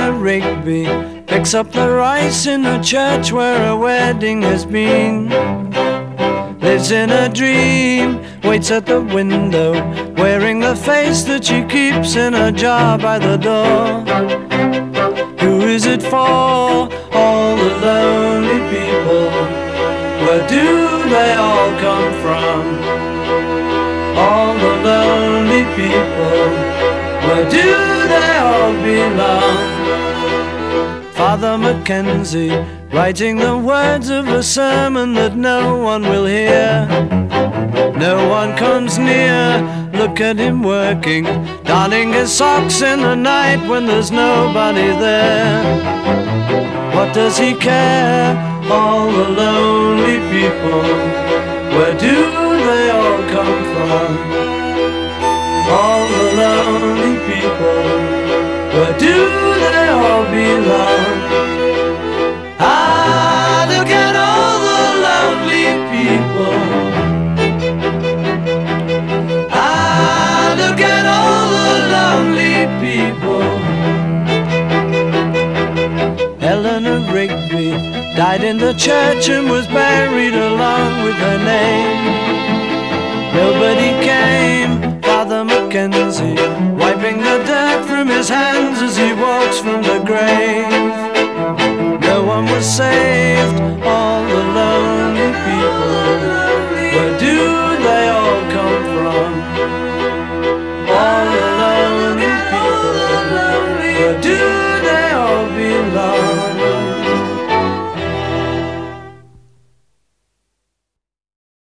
Eleanor Rigby picks up the rice in the church where a wedding has been. Lives in a dream, waits at the window, wearing the face that she keeps in a jar by the door. Who is it for? All the lonely people. Where do they all come from? All the lonely people. Where do they all belong? Father Mackenzie, writing the words of a sermon that no one will hear. No one comes near, look at him working, darning his socks in the night when there's nobody there. What does he care? All the lonely people, where do they all come from? All the lonely people, where do they all belong? Ah, look at all the lonely people. Ah, look at all the lonely people. Eleanor Rigby died in the church and was buried along with her name. Nobody came, Father Mackenzie, wiping the dirt from his hands as he walks from the grave. No one was saved, all the lonely people.